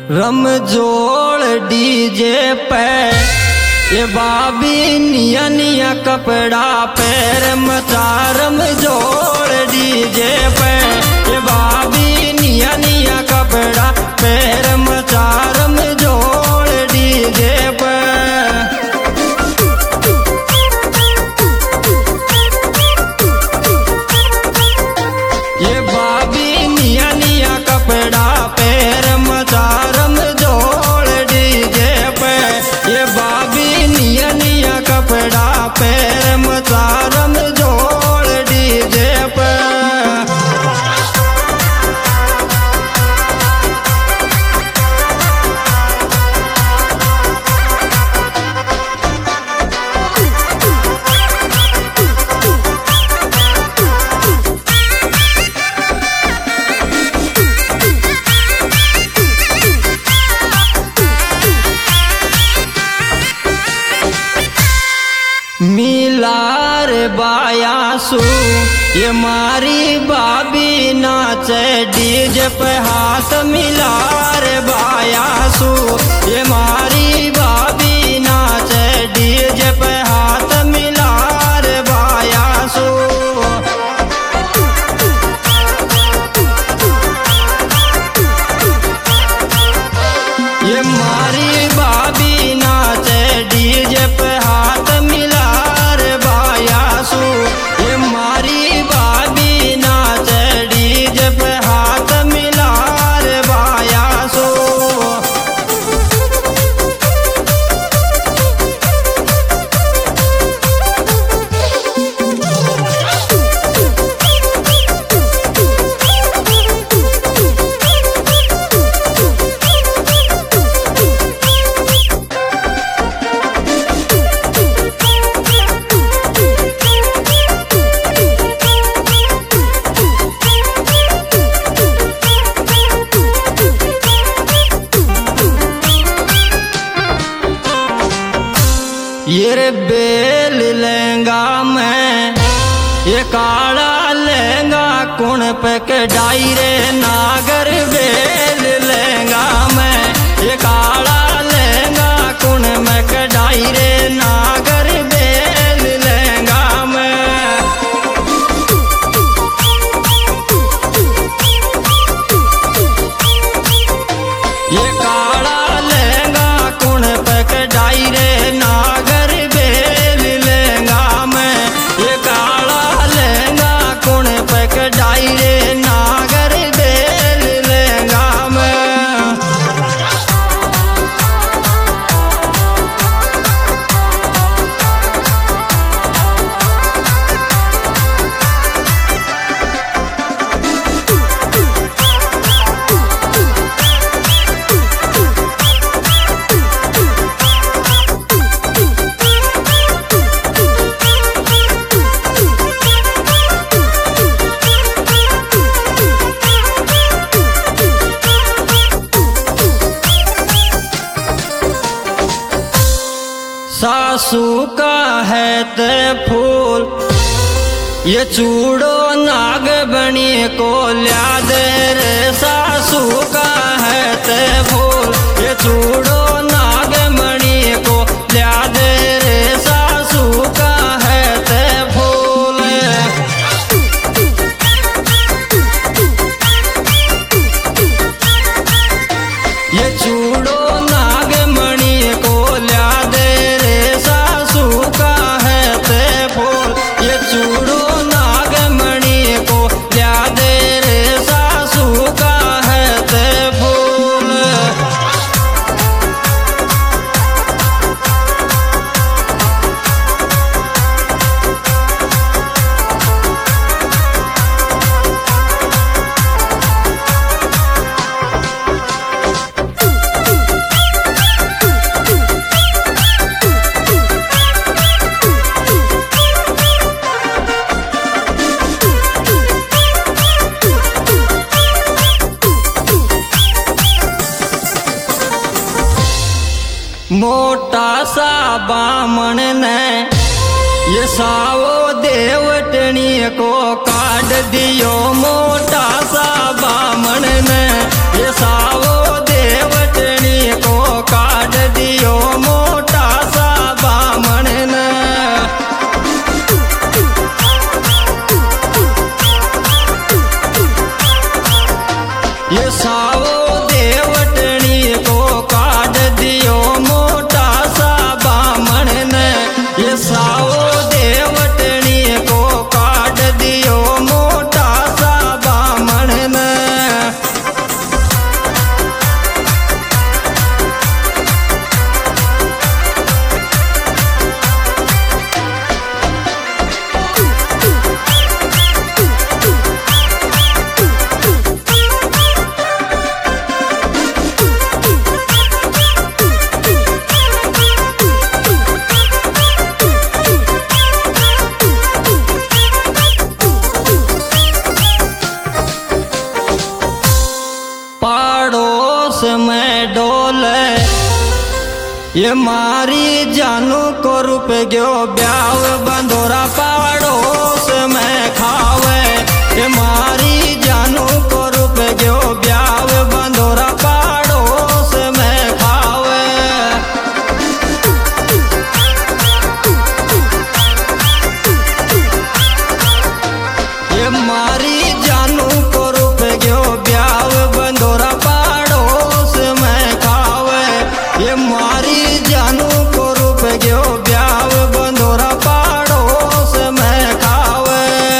रमजोड़ DJ पे ये बाबी निया निया कपड़ा पैर मचा रमजोड़ डीजे पे ये बाबी निया निया कपड़ा पैर मचा रमजोड़ डीजे पे। ये बाबी निया निया कपड़ा पैर मचा रमजोड़ डीजे पे ये बाबी निया निया कपड़ा पैर मचा रमजोड़ डीजे पे। मिलार बायासु ये मारी बाबी नाचे डीजे पे हाथ मिलार बायासु ये मारी बाबी नाचे डीजे पे हाथ मिलार बायासु। ये मारी बाबी नाचे डीजे पे हाथ मिलार बायासु ये मारी बाबी नाचे डीजे पे हाथ मिलार बायासु। ये रे बेल लहंगा मैं ये काला लहंगा कुण पे कढ़ाई रे नागर बेल लहंगा मैं ये काला लहंगा कुण में कढ़ाई रे नागर बेल लहंगा मैं। ये काला लहंगा कुण पे कढ़ाई रे नागर कढ़ाई रे नागर बेल लहंगा में। सासू का है ते फूल ये चूड़ो नाग बनी को ल्या दे रे सासू का है ते फूल ये चूड़ो नाग बनी को ल्या दे रे सासू का है ते फूल। ये चूड़ो नाग मणि को ल्या दे का है ते फूल ये चूड़ो नागमणि को ल्या दे रे सासू का है ते फूल। मोटा सा बामण ने ये सावो देवटनी को काट दियो मोटा सा बामण ने ये सावो देवट ये सावो देवटनी को काट दियो मोटा सा बामण ने। ये सावो देवटनी को काट दियो मोटा सा बामण ने। पड़ोस में डोले ये मारी जानू को रूप गयो ब्याव बंदोरा पड़ोस में खावे। ये मारी जानू को रूप गयो ब्याव बंदोरा पड़ोस में खावे। ये मारी जानू को रूप गयो ब्याव बंदोरा पड़ोस में खावे। ये मारी जानू को रूप गयो ब्याव बंदोरा पड़ोस में खावे।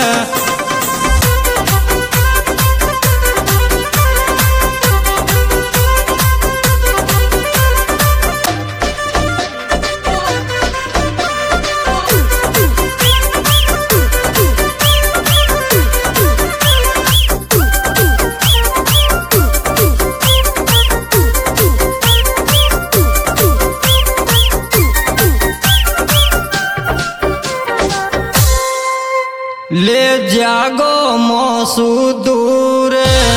ले जागो मोसू दूर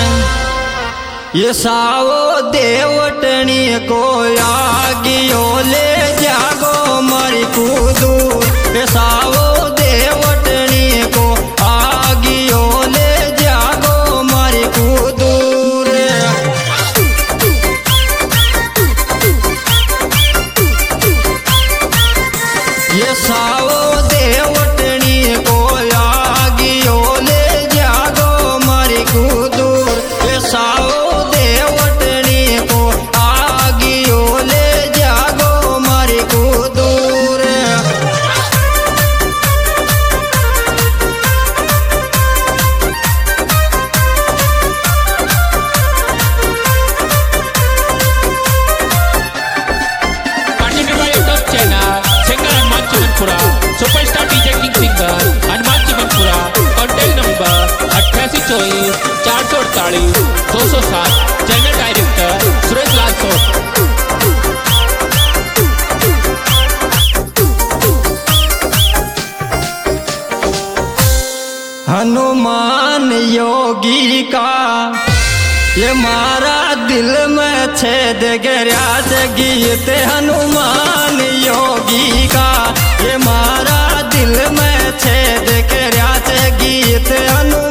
ये सावो देवटनी को आगियो। ले जागो मरी दूर ये सावो देवटनी को आगियो। ले जागो मरी दूर। ये सावो देवटनी को आगियो। ले जागो मरी दूर। ये सावो देवटनी को आगियो। ले जागो मरी दूर। Continued by YouTube channel, singer and Manchi Manpura, superstar DJ King Singer and Manchi Manpura, contact number 882448 channel director Suresh Lal Sot। Hanuman Yogi का ये मारा दिल में छेद गया से गीत हनुमान योगी का। ये मारा दिल में छेद गया से गीत हनुमान